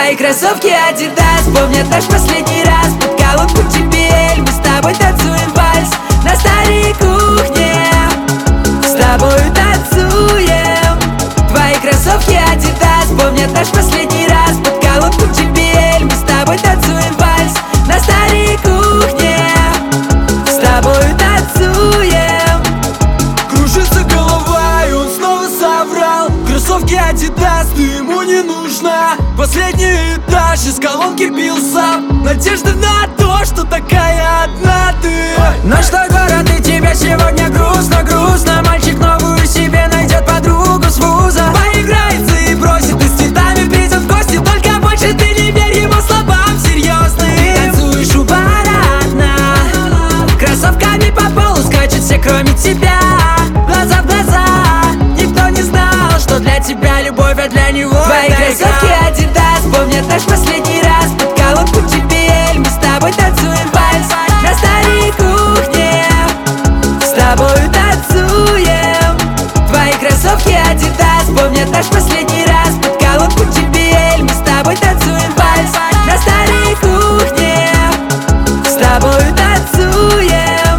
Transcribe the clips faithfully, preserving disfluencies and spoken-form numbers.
Твои кроссовки Adidas помнят наш последний раз. Под колонку джей би эл мы с тобой танцуем вальс на старой кухне. С тобою танцуем. Твои кроссовки Adidas помнят наш последний раз. Под колонку джей би эл мы с тобой танцуем вальс на старой кухне. С тобою танцуем. Кружится голова, и он снова соврал. Кроссовки Adidas, ты ему не нужна. Последний этаж, из колонки бил сам. Надежда на то, что такая одна ты. Ну что, город, и тебе сегодня грустно, грустно. Мальчик новую себе найдет подругу с вуза. Поиграется и бросит, и с цветами придет в гости. Только больше ты не верь его словам серьезным. Ты танцуешь у бара одна, кроссовками по полу скачут все, кроме тебя. Глаза в глаза, никто не знал, что для тебя любовь, а для него твои кроссовки Adidas помнят наш последний раз. Под колонку джей би эл мы с тобой танцуем вальс на старой кухне. С тобою танцуем. Твои кроссовки Adidas помнят наш последний раз. Под колонку джей би эл мы с тобой танцуем вальс на старой кухне. С тобою танцуем.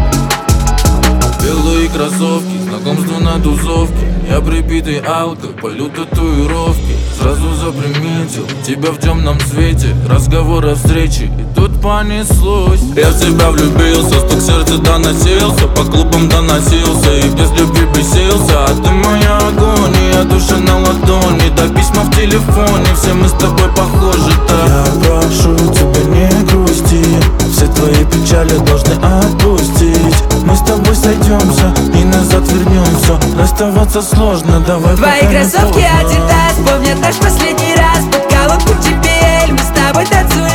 Белые кроссовки, знакомство на тусовке. Я прибитый алко, полю татуировки. Сразу заприметил тебя в темном свете. Разговор о встрече, и тут понеслось. Я в тебя влюбился, стук сердца доносился. По клубам доносился, и без любви бесился. А ты моя агония, душа на ладони. Да письма в телефоне, все мы с тобой похожи, да. Я прошу тебя, не грусти. Все твои печали должны отпустить. Мы с тобой сойдемся и назад вернемся. Расставаться сложно, давай. Твои кроссовки Adidas помнят наш последний раз. Под колонку джей би эл мы с тобой танцуем